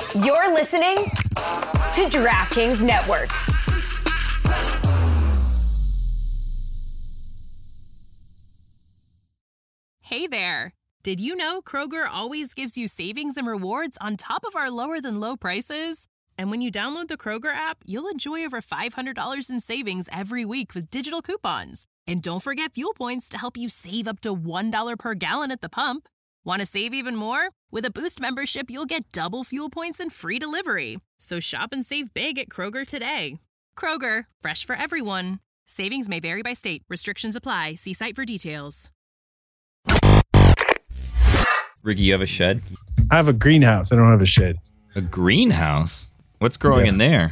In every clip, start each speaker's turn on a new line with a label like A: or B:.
A: You're listening to DraftKings Network.
B: Hey there. Did you know Kroger always gives you savings and rewards on top of our lower than low prices? And when you download the Kroger app, you'll enjoy over $500 in savings every week with digital coupons. And don't forget fuel points to help you save up to $1 per gallon at the pump. Want to save even more? With a Boost membership, you'll get double fuel points and free delivery. So shop and save big at Kroger today. Kroger, fresh for everyone. Savings may vary by state. Restrictions apply. See site for details.
C: Ricky, you have a shed?
D: I have a greenhouse. I don't have a shed.
C: A greenhouse? What's growing in there?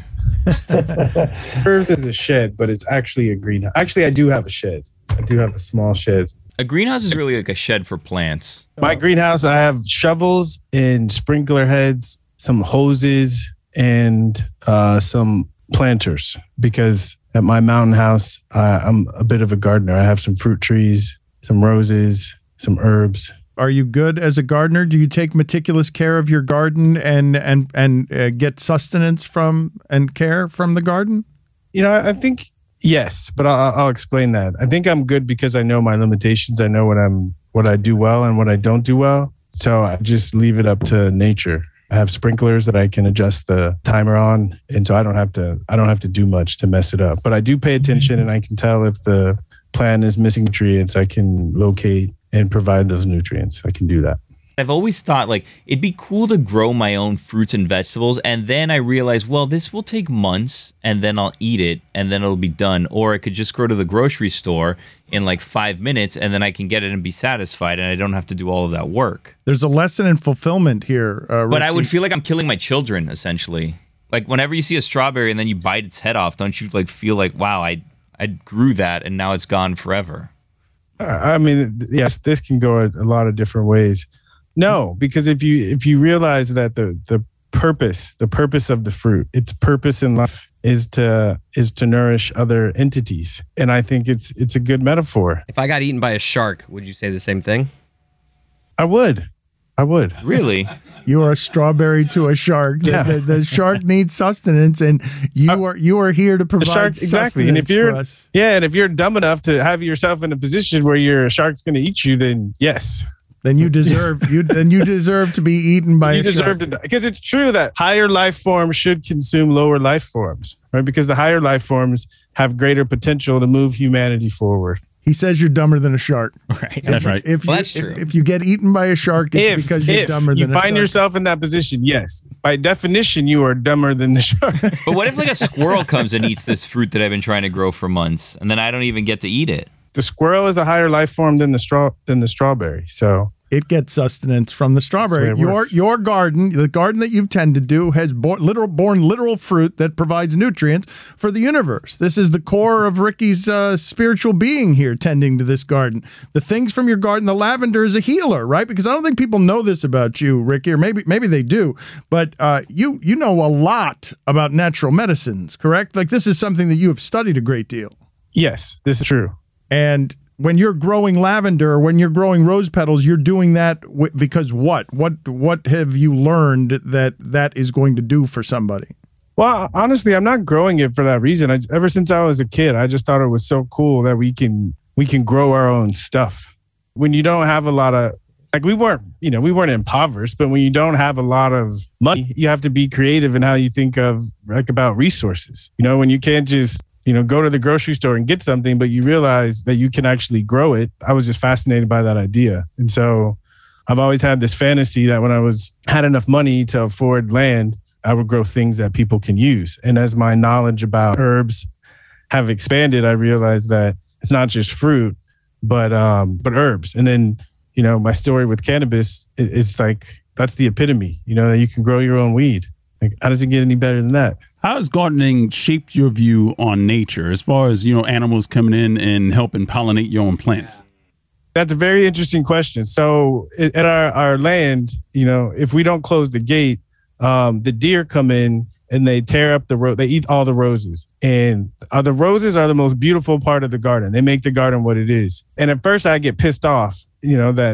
D: Earth is a shed, but it's actually a greenhouse. Actually, I do have a shed. I do have a small shed.
C: A greenhouse is really like a shed for plants.
D: My greenhouse, I have shovels and sprinkler heads, some hoses, and some planters. Because at my mountain house, I'm a bit of a gardener. I have some fruit trees, some roses, some herbs.
E: Are you good as a gardener? Do you take meticulous care of your garden and get sustenance from and care from the garden?
D: You know, I think yes, but I'll explain that. I think I'm good because I know my limitations. I know what I do well and what I don't do well. So I just leave it up to nature. I have sprinklers that I can adjust the timer on, and so I don't have to do much to mess it up. But I do pay attention, and I can tell if the plant is missing nutrients. I can locate and provide those nutrients. I can do that.
C: I've always thought like it'd be cool to grow my own fruits and vegetables, and then I realized, well, this will take months, and then I'll eat it, and then it'll be done. Or I could just go to the grocery store in like 5 minutes, and then I can get it and be satisfied, and I don't have to do all of that work.
E: There's a lesson in fulfillment here, Ricky.
C: But I would feel like I'm killing my children, essentially. Like whenever you see a strawberry and then you bite its head off, don't you like feel like, wow, I grew that, and now it's gone forever?
D: I mean, yes, this can go a lot of different ways. No, because if you realize that the purpose of the fruit, its purpose in life is to nourish other entities, and I think it's a good metaphor.
F: If I got eaten by a shark, would you say the same thing?
D: I would.
C: Really?
E: You are a strawberry to a shark.
D: Yeah.
E: The shark needs sustenance, and you are here to provide
D: exactly. And if you're
E: for us.
D: and if you're dumb enough to have yourself in a position where your shark's going to eat you, then yes.
E: Then you deserve to be eaten by a shark. You deserve to die.
D: Because it's true that higher life forms should consume lower life forms, right? Because the higher life forms have greater potential to move humanity forward.
E: He says you're dumber than a shark.
C: Right. That's right.
F: That's true.
E: If you get eaten by a shark, it's because you're dumber than a shark.
D: You find yourself in that position, yes. By definition, you are dumber than the shark.
C: But what if like a squirrel comes and eats this fruit that I've been trying to grow for months, and then I don't even get to eat it?
D: The squirrel is a higher life form than the strawberry. So
E: it gets sustenance from the strawberry. Your garden, the garden that you've tended to, has born literal fruit that provides nutrients for the universe. This is the core of Ricky's spiritual being here, tending to this garden. The things from your garden, the lavender is a healer, right? Because I don't think people know this about you, Ricky, or maybe they do. But you know a lot about natural medicines, correct? Like this is something that you have studied a great deal.
D: Yes, this is true.
E: And when you're growing lavender, or when you're growing rose petals, you're doing that because what? What have you learned that is going to do for somebody?
D: Well, honestly, I'm not growing it for that reason. Ever since I was a kid, I just thought it was so cool that we can grow our own stuff. When you don't have a lot of, like we weren't impoverished, but when you don't have a lot of money, you have to be creative in how you think of about resources. When you can't just go to the grocery store and get something, but you realize that you can actually grow it. I was just fascinated by that idea. And so I've always had this fantasy that when I had enough money to afford land, I would grow things that people can use. And as my knowledge about herbs have expanded, I realized that it's not just fruit, but herbs. And then, my story with cannabis is like, that's the epitome, that you can grow your own weed. Like, how does it get any better than that?
G: How has gardening shaped your view on nature as far as, animals coming in and helping pollinate your own plants?
D: That's a very interesting question. So at our land, if we don't close the gate, the deer come in and they tear up they eat all the roses. And the roses are the most beautiful part of the garden. They make the garden what it is. And at first I get pissed off, that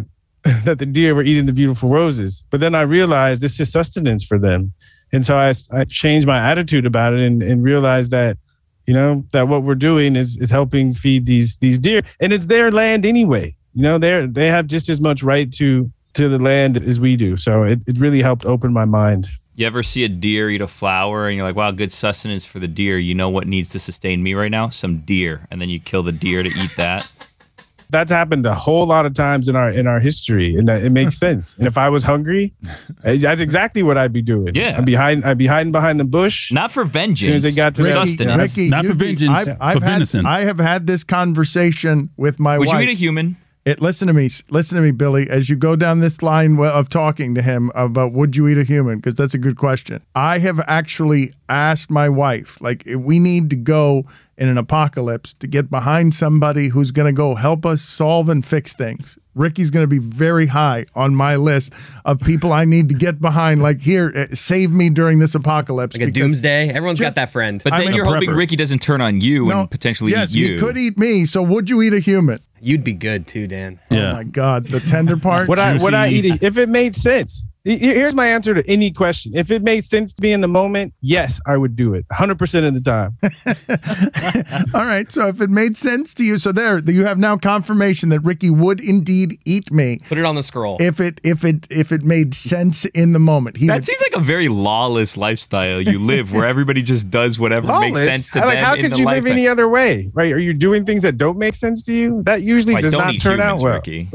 D: that the deer were eating the beautiful roses. But then I realized this is sustenance for them. And so I changed my attitude about it and realized that, that what we're doing is helping feed these deer. And it's their land anyway. They have just as much right to the land as we do. So it really helped open my mind.
C: You ever see a deer eat a flower and you're like, wow, good sustenance for the deer. You know what needs to sustain me right now? Some deer. And then you kill the deer to eat that.
D: That's happened a whole lot of times in our history, and it makes sense. And if I was hungry, that's exactly what I'd be doing.
C: Yeah,
D: I'd be hiding behind the bush,
C: not for vengeance.
D: As soon as they got to
C: sustenance,
G: not for vengeance, for venison.
E: I have had this conversation with my wife.
C: Would you eat a human?
E: Listen to me, Billy, as you go down this line of talking to him about would you eat a human, because that's a good question. I have actually asked my wife, like, if we need to go in an apocalypse to get behind somebody who's going to go help us solve and fix things. Ricky's going to be very high on my list of people I need to get behind. Like, here, save me during this apocalypse.
F: Like a doomsday. Everyone's got that friend.
C: But then you're hoping Ricky doesn't turn on you and potentially eat you.
E: Yes, he could eat me. So would you eat a human?
F: You'd be good too, Dan.
G: Yeah.
E: Oh my God, the tender part.
D: Would I eat it if it made sense? Here's my answer to any question. If it made sense to me in the moment, yes, I would do it 100% of the time.
E: All right. So if it made sense to you, so there you have now confirmation that Ricky would indeed eat me.
F: Put it on the scroll.
E: If it made sense in the moment.
C: That seems like a very lawless lifestyle you live, where everybody just does whatever makes sense to them.
D: How could you live any other way? Right? Are you doing things that don't make sense to you? That usually does not turn out well.
C: Ricky.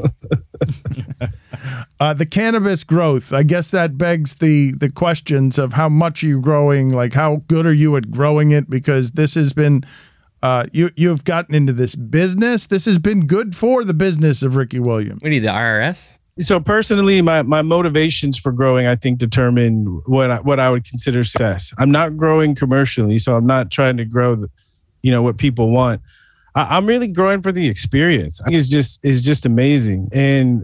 E: The cannabis growth, I guess that begs the questions of how much are you growing, like how good are you at growing it, because this has been, you've gotten into this business. This has been good for the business of Ricky Williams.
F: We need the IRS.
D: So personally, my motivations for growing, I think, determine what I would consider success. I'm not growing commercially, so I'm not trying to grow what people want. I'm really growing for the experience. I think it's just amazing. And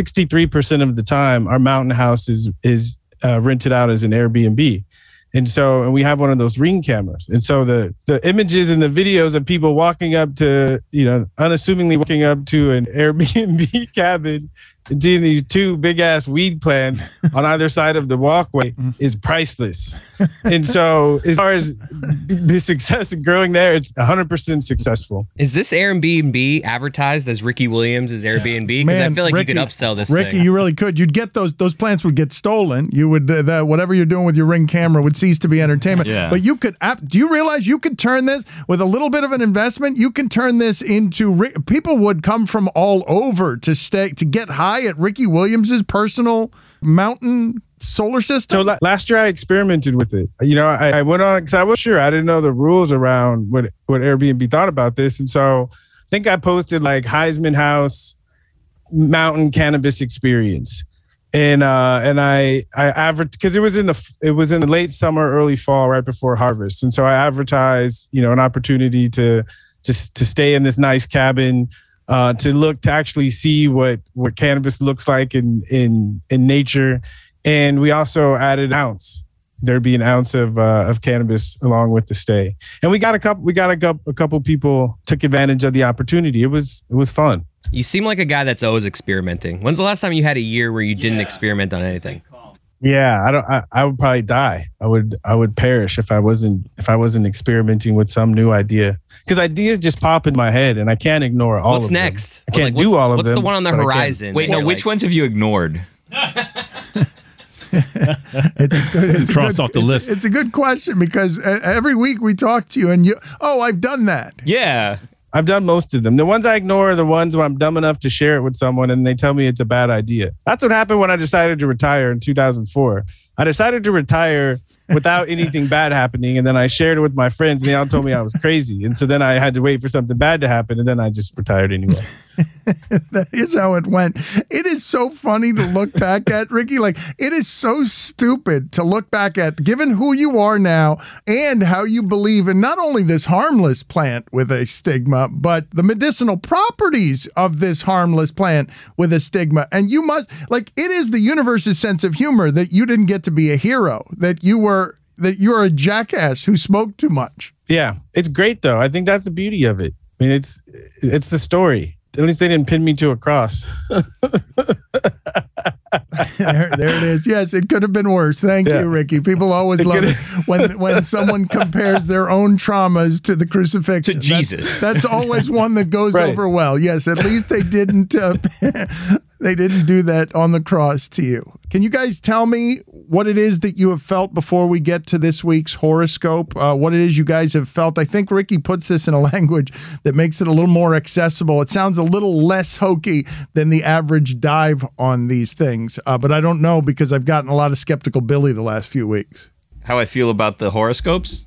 D: 63% of the time, our mountain house is rented out as an Airbnb. And we have one of those Ring cameras. And so the images and the videos of people walking up to, unassumingly walking up to an Airbnb cabin and seeing these two big ass weed plants on either side of the walkway is priceless. And so as far as the success of growing there, it's 100% successful.
F: Is this Airbnb advertised as Ricky Williams' Airbnb? Because I feel like
E: Ricky,
F: you could upsell this
E: Ricky,
F: thing.
E: you really could. You'd get those plants would get stolen. You would, whatever you're doing with your Ring camera would cease to be entertainment.
C: Yeah.
E: But you could, do you realize you could turn this with a little bit of an investment? You can turn this into, people would come from all over to get high at Ricky Williams's personal mountain solar system.
D: So last year I experimented with it. I went on because I was sure I didn't know the rules around what Airbnb thought about this. And so I think I posted like Heisman House mountain cannabis experience. And I advertised because it was in the late summer, early fall, right before harvest. And so I advertised, an opportunity to stay in this nice cabin, to actually see what cannabis looks like in nature. And we also added an ounce. There'd be an ounce of cannabis along with the stay. And we got a couple people took advantage of the opportunity. It was fun.
F: You seem like a guy that's always experimenting. When's the last time you had a year where you didn't experiment on anything?
D: Yeah, I would probably die. I would perish if I wasn't experimenting with some new idea. Because ideas just pop in my head and I can't ignore all of them.
F: What's next?
D: I can't do all of them.
F: What's the one on the horizon?
C: Wait, no, which ones have you ignored?
E: It's
G: crossed off the list.
E: It's a good question because every week we talk to you and I've done that.
C: Yeah.
D: I've done most of them. The ones I ignore are the ones where I'm dumb enough to share it with someone and they tell me it's a bad idea. That's what happened when I decided to retire in 2004. I decided to retire without anything bad happening. And then I shared it with my friends and they all told me I was crazy. And so then I had to wait for something bad to happen. And then I just retired anyway.
E: That is how it went. It is so funny to look back at, Ricky. Like, it is so stupid to look back at, given who you are now and how you believe in not only this harmless plant with a stigma, but the medicinal properties of this harmless plant with a stigma. And you must, like, it is the universe's sense of humor that you didn't get to be a hero, that you're a jackass who smoked too much.
D: Yeah, it's great though. I think that's the beauty of it. I mean, it's the story. At least they didn't pin me to a cross.
E: There it is. Yes, it could have been worse. Thank you, Ricky. People always love it when someone compares their own traumas to the crucifixion.
C: To Jesus.
E: That's always one that goes over well. Yes, at least they didn't they didn't do that on the cross to you. Can you guys tell me what it is that you have felt before we get to this week's horoscope? What it is you guys have felt? I think Ricky puts this in a language that makes it a little more accessible. It sounds a little less hokey than the average dive on these things. But I don't know because I've gotten a lot of Skeptical Billy the last few weeks.
C: How I feel about the horoscopes?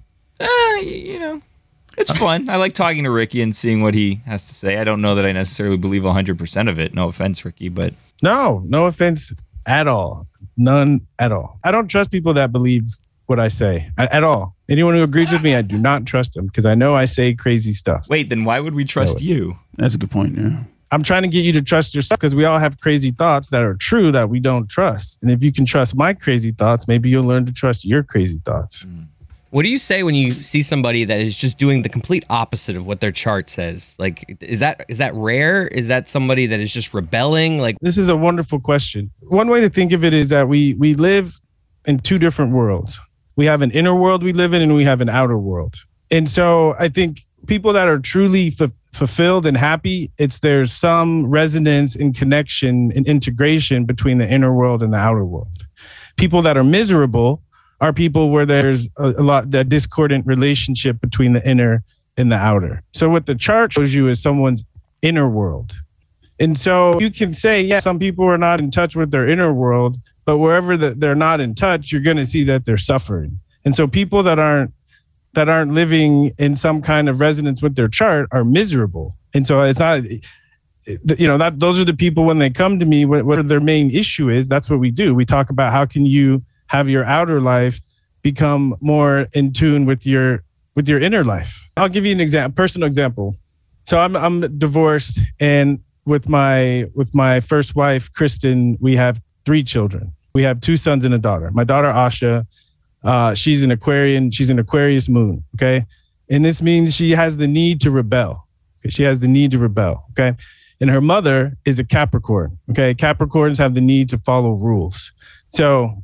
C: It's fun. I like talking to Ricky and seeing what he has to say. I don't know that I necessarily believe 100% of it. No offense, Ricky, but...
D: No offense at all. None at all. I don't trust people that believe what I say at all. Anyone who agrees with me, I do not trust them because I know I say crazy stuff.
C: Wait, then why would we trust you?
G: That's a good point, yeah.
D: I'm trying to get you to trust yourself because we all have crazy thoughts that are true that we don't trust. And if you can trust my crazy thoughts, maybe you'll learn to trust your crazy thoughts.
F: What do you say when you see somebody that is just doing the complete opposite of what their chart says? Like, is that rare? Is that somebody that is just rebelling? Like,
D: this is a wonderful question. One way to think of it is that we live in two different worlds. We have an inner world we live in and we have an outer world. And so I think people that are truly fulfilled and happy, there's some resonance and connection and integration between the inner world and the outer world. People that are miserable are people where there's a lot that discordant relationship between the inner and the outer. So what the chart shows you is someone's inner world. And so you can say, yeah, some people are not in touch with their inner world, but wherever they're not in touch, you're going to see that they're suffering. And so people that aren't living in some kind of resonance with their chart are miserable. And so it's not, those are the people when they come to me, what their main issue is, that's what we do. We talk about how can you have your outer life become more in tune with your inner life. I'll give you an personal example. So I'm divorced, and with my first wife, Kristen, we have 3 children. We have 2 sons and a daughter. My daughter, Asha, she's an Aquarian. She's an Aquarius moon. Okay. And this means she has the need to rebel. She has the need to rebel. Okay. And her mother is a Capricorn. Okay. Capricorns have the need to follow rules. So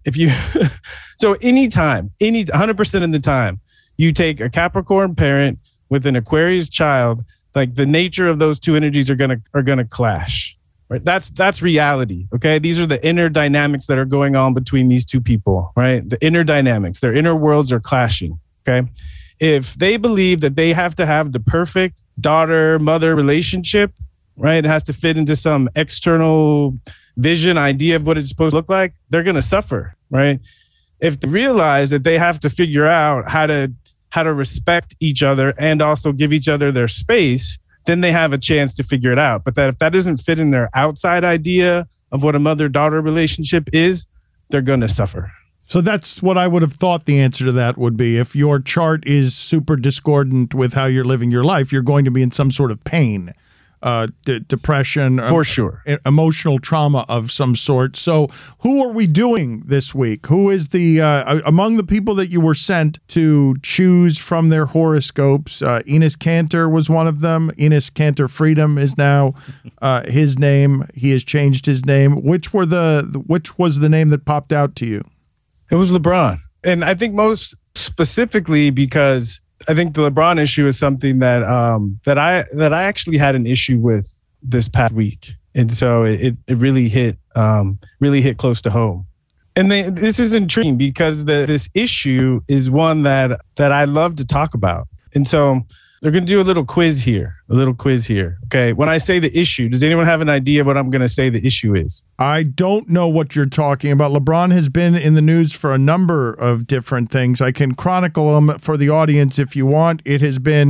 D: anytime, 100% of the time, you take a Capricorn parent with an Aquarius child, like the nature of those 2 energies are gonna clash. Right? That's reality. Okay. These are the inner dynamics that are going on between these 2 people, right? The inner dynamics, their inner worlds are clashing. Okay. If they believe that they have to have the perfect daughter-mother relationship, right? It has to fit into some external vision, idea of what it's supposed to look like, they're going to suffer, right? If they realize that they have to figure out how to respect each other and also give each other their space, then they have a chance to figure it out. But that if that doesn't fit in their outside idea of what a mother-daughter relationship is, they're going to suffer.
E: So that's what I would have thought the answer to that would be. If your chart is super discordant with how you're living your life, you're going to be in some sort of pain. Depression,
D: for sure,
E: emotional trauma of some sort. So who are we doing this week? Who is the among the people that you were sent to choose from their horoscopes? Enes Kanter was one of them. Enes Kanter Freedom is now his name. He has changed his name. Which was the name that popped out to you?
D: It was LeBron, and I think most specifically because I think the LeBron issue is something that I actually had an issue with this past week, and so it really hit close to home. And this is intriguing because this issue is one that I love to talk about, and so they're going to do a little quiz here. Okay. When I say the issue, does anyone have an idea what I'm going to say the issue is?
E: I don't know what you're talking about. LeBron has been in the news for a number of different things. I can chronicle them for the audience if you want. It has been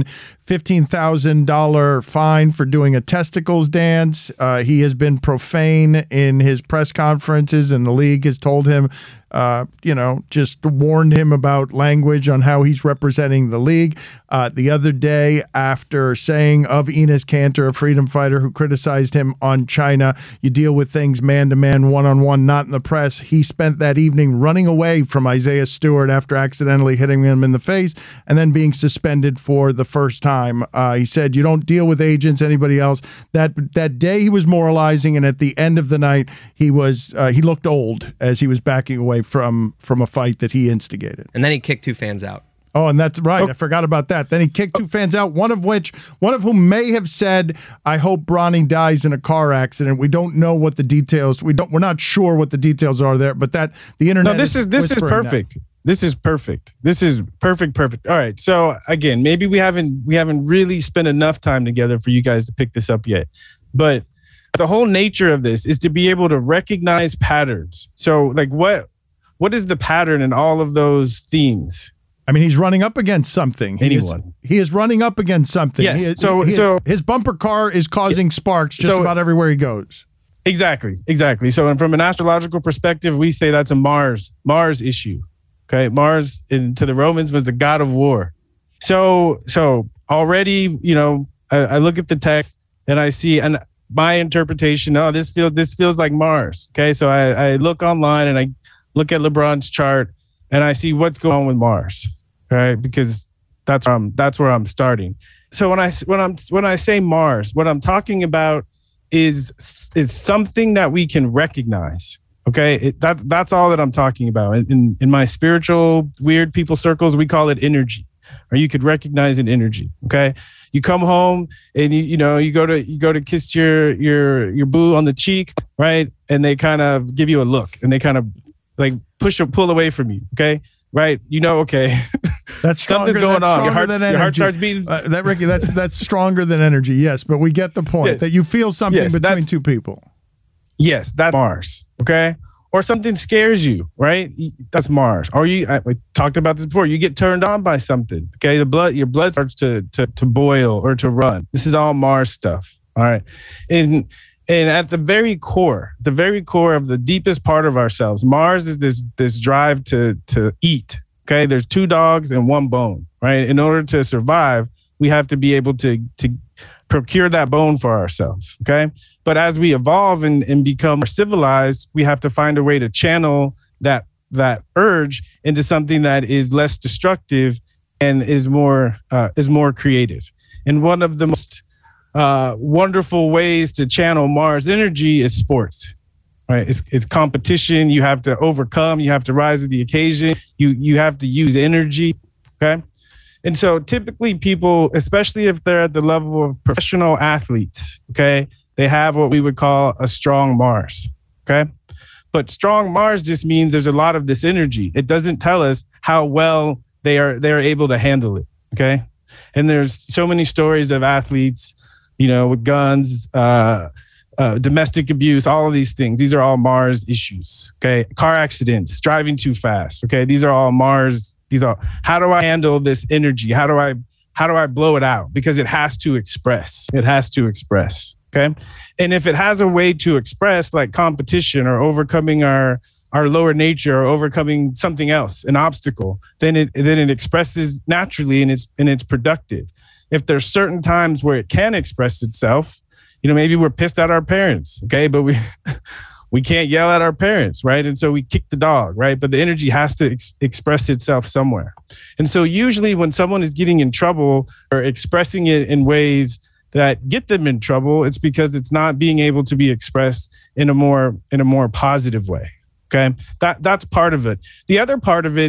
E: $15,000 fine for doing a testicles dance. He has been profane in his press conferences, and the league has told him, just warned him about language on how he's representing the league. The other day, after saying of Enes Kanter, a freedom fighter who criticized him on China. You deal with things man-to-man, one-on-one, not in the press. He spent that evening running away from Isaiah Stewart after accidentally hitting him in the face and then being suspended for the first time. He said, you don't deal with agents, anybody else. That day he was moralizing, and at the end of the night, he looked old as he was backing away from a fight that he instigated.
F: And then he kicked 2 fans out.
E: Oh, and that's right. I forgot about that. Then he kicked 2 fans out, one of whom may have said, I hope Bronny dies in a car accident. We don't know what the details. We're not sure what the details are there, but the internet.
D: No, this is perfect.
E: That.
D: This is perfect. This is perfect. All right. So again, maybe we haven't really spent enough time together for you guys to pick this up yet. But the whole nature of this is to be able to recognize patterns. So like what is the pattern in all of those themes?
E: I mean, he's running up against something. He is running up against something.
D: Yes.
E: His bumper car is causing sparks just about everywhere he goes.
D: Exactly. So from an astrological perspective, we say that's a Mars issue. Okay. Mars to the Romans was the god of war. So already, I look at the text and I see, and my interpretation, this feels like Mars. Okay. So I look online and I look at LeBron's chart and I see what's going on with Mars. Right, because that's where I'm starting. So when I say Mars, what I'm talking about is something that we can recognize. Okay, that's all that I'm talking about. In my spiritual weird people circles, we call it energy, or you could recognize an energy. Okay, you come home and you go to kiss your boo on the cheek, right, and they kind of give you a look and they kind of like pull away from you. Okay. Right, okay.
E: That's stronger.
D: Something's going on. Your heart starts beating.
E: Ricky, that's stronger than energy. Yes, but we get the point that you feel something between 2 people.
D: Yes, that's Mars. Okay, or something scares you. Right, that's Mars. Or we talked about this before. You get turned on by something. Okay, your blood starts to boil or to run. This is all Mars stuff. All right, and at the very core of the deepest part of ourselves, Mars is this drive to eat. Okay, there's 2 dogs and 1 bone. Right, in order to survive, we have to be able to procure that bone for ourselves. Okay, but as we evolve and become more civilized, we have to find a way to channel that urge into something that is less destructive and is more creative. And one of the most wonderful ways to channel Mars energy is sports, right? It's competition. You have to overcome. You have to rise to the occasion. You have to use energy. Okay. And so typically people, especially if they're at the level of professional athletes, okay, they have what we would call a strong Mars. Okay. But strong Mars just means there's a lot of this energy. It doesn't tell us how well they're able to handle it. Okay. And there's so many stories of athletes, with guns, domestic abuse, all of these things. These are all Mars issues. Okay. Car accidents, driving too fast. Okay. These are all Mars. How do I handle this energy? How do I blow it out? Because it has to express. Okay. And if it has a way to express, like competition or overcoming our lower nature or overcoming something else, an obstacle, then it expresses naturally and it's productive. If there's certain times where it can express itself, maybe we're pissed at our parents, okay, but we can't yell at our parents, right? And so we kick the dog, right? But the energy has to express itself somewhere. And so usually when someone is getting in trouble or expressing it in ways that get them in trouble, it's because it's not being able to be expressed in a more positive way. Okay, that's part of it. The other part of it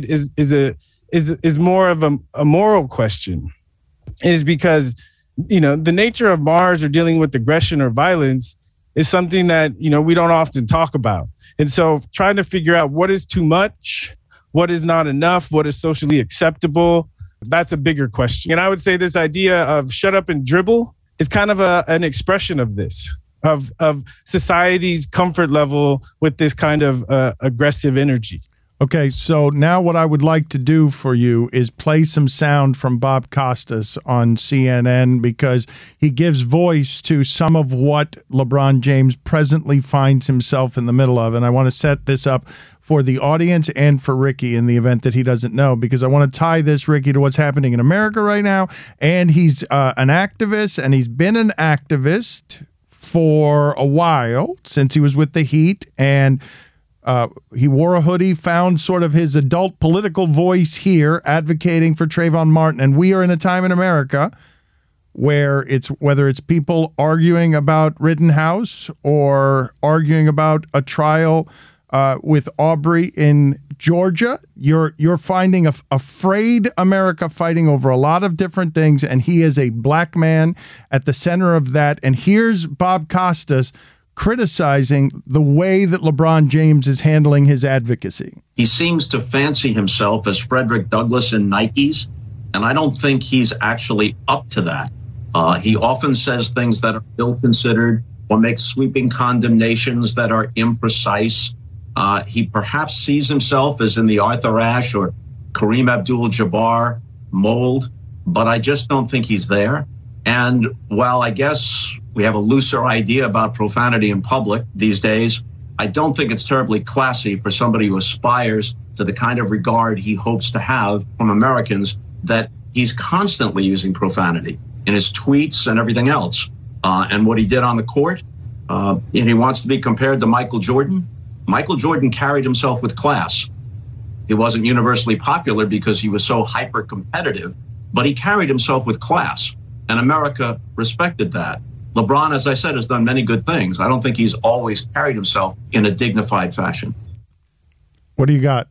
D: is more of a moral question. Is because, the nature of Mars or dealing with aggression or violence is something that, we don't often talk about. And so trying to figure out what is too much, what is not enough, what is socially acceptable, that's a bigger question. And I would say this idea of shut up and dribble is kind of an expression of this, of society's comfort level with this kind of aggressive energy.
E: Okay, so now what I would like to do for you is play some sound from Bob Costas on CNN, because he gives voice to some of what LeBron James presently finds himself in the middle of. And I want to set this up for the audience and for Ricky in the event that he doesn't know, because I want to tie this, Ricky, to what's happening in America right now. And he's an activist, and he's been an activist for a while, since he was with the Heat, and he wore a hoodie, found sort of his adult political voice here, advocating for Trayvon Martin. And we are in a time in America where whether it's people arguing about Rittenhouse or arguing about a trial with Aubrey in Georgia, you're finding a frayed America fighting over a lot of different things, and he is a black man at the center of that. And here's Bob Costas criticizing the way that LeBron James is handling his advocacy.
H: He seems to fancy himself as Frederick Douglass in Nikes, and I don't think he's actually up to that. He often says things that are ill-considered or makes sweeping condemnations that are imprecise. He perhaps sees himself as in the Arthur Ashe or Kareem Abdul-Jabbar mold, but I just don't think he's there. And while I guess we have a looser idea about profanity in public these days, I don't think it's terribly classy for somebody who aspires to the kind of regard he hopes to have from Americans, that he's constantly using profanity in his tweets and everything else. And what he did on the court, and he wants to be compared to Michael Jordan. Michael Jordan carried himself with class. He wasn't universally popular because he was so hyper-competitive, but he carried himself with class. And America respected that. LeBron, as I said, has done many good things. I don't think he's always carried himself in a dignified fashion.
E: What do you got?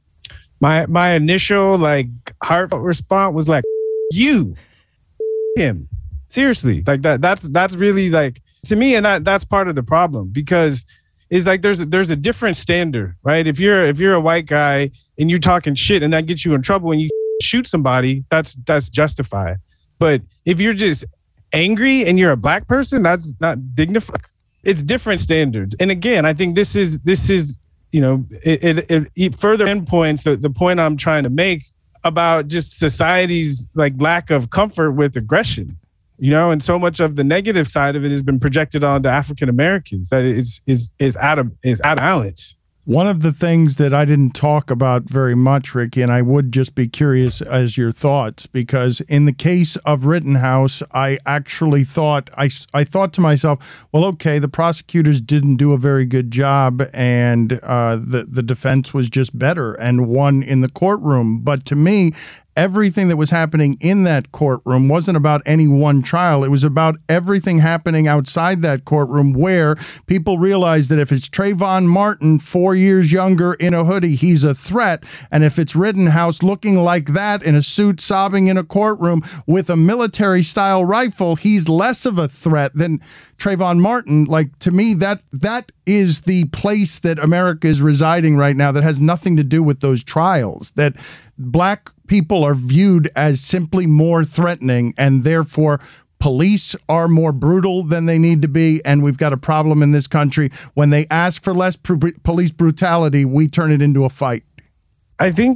D: My initial heartfelt response was you, him. Seriously, that's really to me, and that's part of the problem, because it's there's a different standard, right? If you're a white guy and you're talking shit and that gets you in trouble when you shoot somebody, that's justified. But if you're just angry and you're a black person, that's not dignified. It's different standards. And again, I think this is it further pinpoints the point I'm trying to make about just society's lack of comfort with aggression. And so much of the negative side of it has been projected onto African Americans that is out of balance.
E: One of the things that I didn't talk about very much, Ricky, and I would just be curious as your thoughts, because in the case of Rittenhouse, I actually thought, I thought to myself, well, okay, the prosecutors didn't do a very good job, and the defense was just better and won in the courtroom. But to me, everything that was happening in that courtroom wasn't about any one trial. It was about everything happening outside that courtroom, where people realized that if it's Trayvon Martin, 4 years younger, in a hoodie, he's a threat. And if it's Rittenhouse looking like that in a suit, sobbing in a courtroom with a military-style rifle, he's less of a threat than Trayvon Martin. To me, that is the place that America is residing right now, that has nothing to do with those trials, that black people are viewed as simply more threatening, and therefore police are more brutal than they need to be. And we've got a problem in this country. When they ask for less police brutality, we turn it into a fight.
D: I think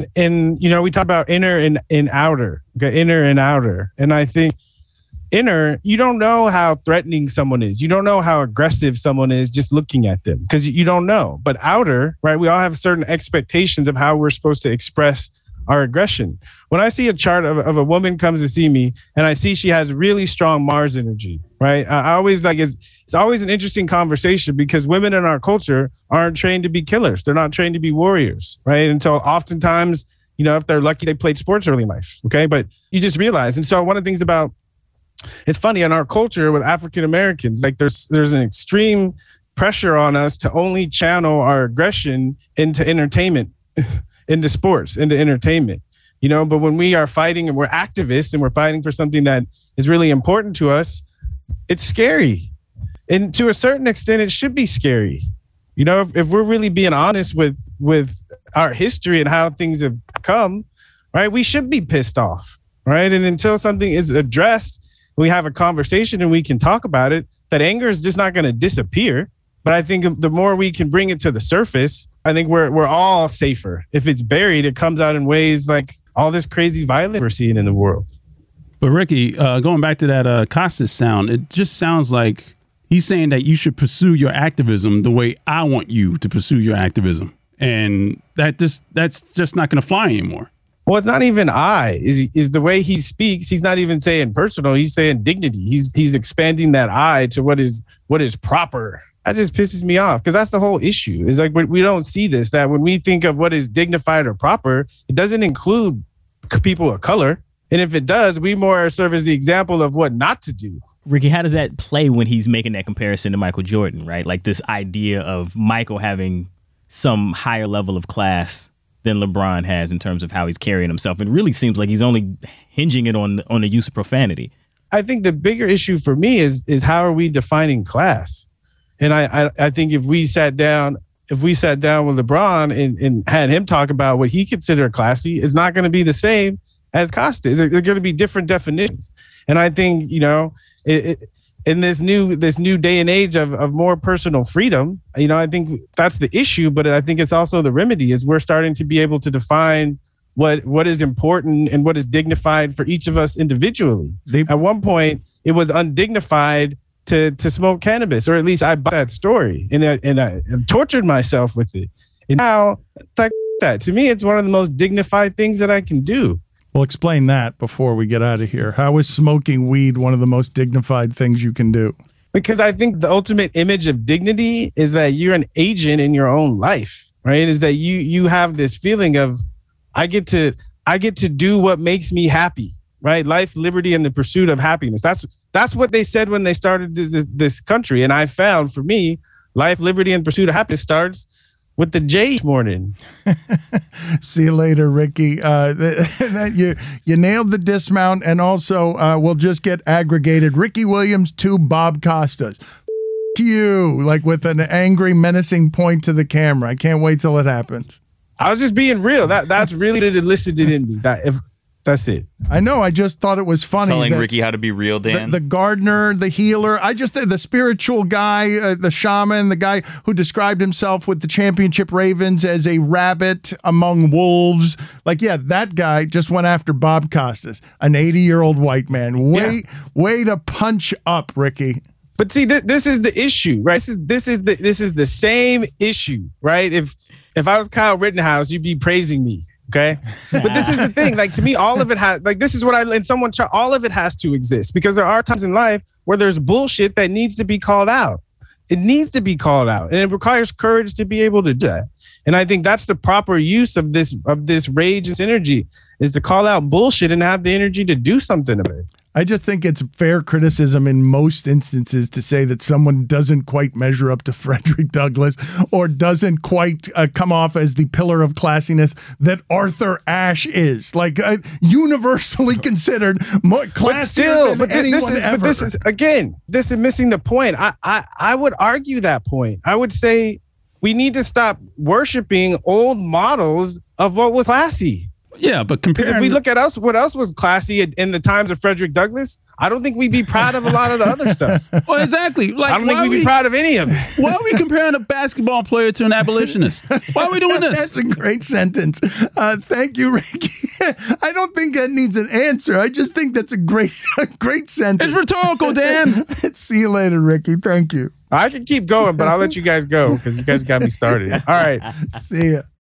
D: we talk about inner and outer, okay, inner and outer. And I think inner, you don't know how threatening someone is. You don't know how aggressive someone is just looking at them, because you don't know. But outer, right, we all have certain expectations of how we're supposed to express our aggression. When I see a chart of a woman comes to see me and I see she has really strong Mars energy, right? I always it's always an interesting conversation, because women in our culture aren't trained to be killers. They're not trained to be warriors, right? And so oftentimes, if they're lucky, they played sports early in life, okay? But you just realize. And so one of the things about, it's funny, in our culture with African Americans, there's an extreme pressure on us to only channel our aggression into entertainment, into sports, into entertainment, but when we are fighting and we're activists and we're fighting for something that is really important to us, it's scary. And to a certain extent, it should be scary. If we're really being honest with our history and how things have come, right, we should be pissed off, right? And until something is addressed, we have a conversation and we can talk about it, that anger is just not going to disappear. But I think the more we can bring it to the surface, I think we're all safer. If it's buried, it comes out in ways like all this crazy violence we're seeing in the world.
G: But Ricky, going back to that Costas sound, it just sounds like he's saying that you should pursue your activism the way I want you to pursue your activism. And that's just not going to fly anymore.
D: Well, it's not even is the way he speaks. He's not even saying personal. He's saying dignity. He's expanding that I to what is proper. That just pisses me off because that's the whole issue. Is like we don't see this, that when we think of what is dignified or proper, it doesn't include people of color. And if it does, we more serve as the example of what not to do.
I: Ricky, how does that play when he's making that comparison to Michael Jordan, right? Like this idea of Michael having some higher level of class than LeBron has in terms of how he's carrying himself. It really seems like he's only hinging it on the use of profanity.
D: I think the bigger issue for me is how are we defining class? And I think if we sat down with LeBron and had him talk about what he considered classy, it's not going to be the same as Costas. They're going to be different definitions. And I think, in this new day and age of more personal freedom, I think that's the issue, but I think it's also the remedy is we're starting to be able to define what is important and what is dignified for each of us individually. At one point, it was undignified to smoke cannabis, or at least I bought that story and I tortured myself with it. And now, like that, to me, it's one of the most dignified things that I can do.
E: Well, explain that before we get out of here. How is smoking weed one of the most dignified things you can do?
D: Because I think the ultimate image of dignity is that you're an agent in your own life, right? Is that you have this feeling of I get to do what makes me happy, right? Life, liberty, and the pursuit of happiness. That's what they said when they started this country. And I found for me, life, liberty, and pursuit of happiness starts with the J morning.
E: See you later, Ricky. You nailed the dismount, and also we'll just get aggregated. Ricky Williams to Bob Costas. You, like with an angry, menacing point to the camera. I can't wait till it happens.
D: I was just being real. That's really elicited in me. That's it.
E: I know. I just thought it was funny.
C: Telling Ricky how to be real, Dan.
E: The gardener, the healer, the spiritual guy, the shaman, the guy who described himself with the championship Ravens as a rabbit among wolves. Like, yeah, that guy just went after Bob Costas, an 80-year-old white man. Way to punch up, Ricky.
D: But see, this is the issue, right? This is the same issue, right? If I was Kyle Rittenhouse, you'd be praising me. Okay. But this is the thing. Like, to me, all of it has, like, this is what all of it has to exist, because there are times in life where there's bullshit that needs to be called out. It needs to be called out, and it requires courage to be able to do that. And I think that's the proper use of this rage and energy, is to call out bullshit and have the energy to do something about it.
E: I just think it's fair criticism in most instances to say that someone doesn't quite measure up to Frederick Douglass, or doesn't quite come off as the pillar of classiness that Arthur Ashe is. Like, universally considered more classier than anyone ever.
D: But this is missing the point. I would argue that point. I would say we need to stop worshiping old models of what was classy.
G: Yeah, but
D: because if we look at what else was classy in the times of Frederick Douglass, I don't think we'd be proud of a lot of the other stuff.
G: Well, exactly. Like,
D: I don't think we'd be proud of any of it.
G: Why are we comparing a basketball player to an abolitionist? Why are we doing this?
E: That's a great sentence. Thank you, Ricky. I don't think that needs an answer. I just think that's a great sentence.
G: It's rhetorical, Dan.
E: See you later, Ricky. Thank you.
D: I can keep going, but I'll let you guys go because you guys got me started. All right.
E: See ya.